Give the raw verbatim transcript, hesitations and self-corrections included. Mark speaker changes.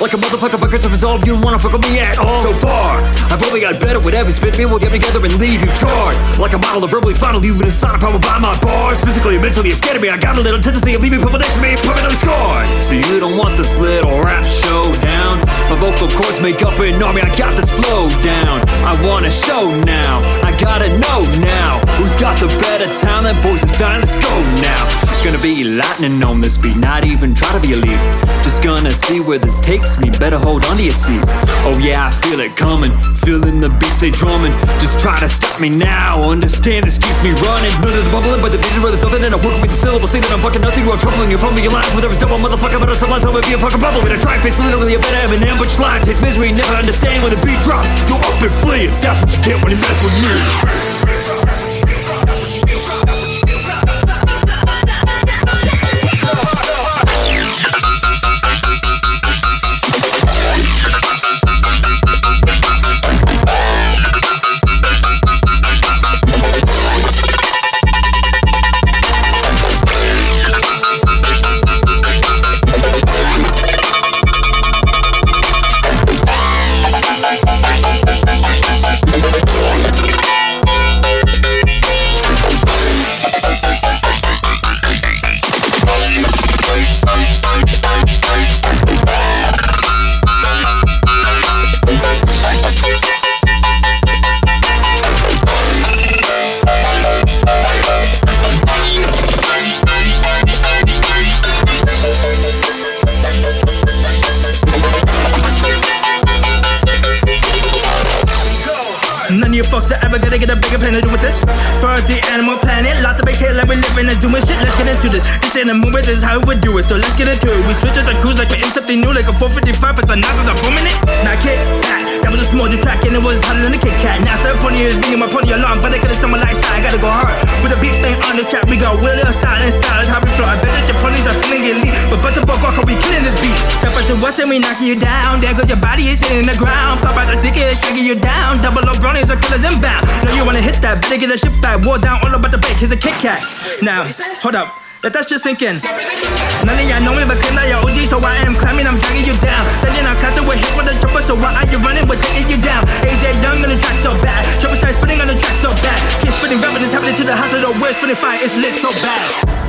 Speaker 1: Like a motherfucker bucket to resolve, you don't wanna fuck with me at all. So far, I've only got better with every spit. Me, we'll get together and leave you charred. Like a model of verbally final, leaving a sign of power by my bars. Physically and mentally, you're scared of me. I got a little tendency of leaving people next to me, permanently scarred. So you don't want this little rap showdown. My vocal cords make up an army, I got this flow down. I wanna show now, I gotta know now. Who's got the better talent? Boys, it's time, let's go now. It's gonna be lightning on this beat, not even try to be elite. Just gonna see where this takes me, better hold on to your seat. Oh yeah, I feel it coming, feeling the beats they drumming. Just try to stop me now, understand this keeps me running. None of the bubbling, but the beats are really thumping. And I'm working with the syllables, say that I'm fucking nothing while troubling. You're fumbling your lines, whether it's double motherfucker, but it's a line, tell me if you fucking bubble. With a track face, literally a better M and M, but line takes misery, never understand when the beat drops. Go up and flee, that's what you get when you mess with me.
Speaker 2: None of you fucks are ever gonna get a bigger plan to do with this. For the animal planet, lot to make here like we live in a zoo and shit. Let's get into this. This ain't a movie, this is how we do it. So let's get into it. We switch up the cruise like we're in something new, like a four fifty-five, but the knives are four minute. Now kick back, that was a small distraction, and it was harder than a Kit Kat. Now seven pony is ringing my pony alarm, but I could've stumbled like shot. I gotta go hard with a beat thing on the track. We got wheel style and style is how we flow. I bet that your ponies are feeling elite, but but the buck how we killing this beat. Step up to west and we knocking you down. There goes your body is hitting the ground. Pop out the ticket, is dragging you down. Double up grown are killers inbound. Know you wanna hit that, better get that shit back. War down, all about the break, here's a Kit Kat. Now, hold up, let that shit sink in. None of y'all know me, but claim that you're O G, so I am climbing, I'm dragging you down. Sending out cuts, we're hit with a jumper, so why are you running? We're taking you down. A J Young on the track so bad. Triple side spinning on the track so bad. Keep spinning reverence happening to the hospital, we're spinning fire, it's lit so bad.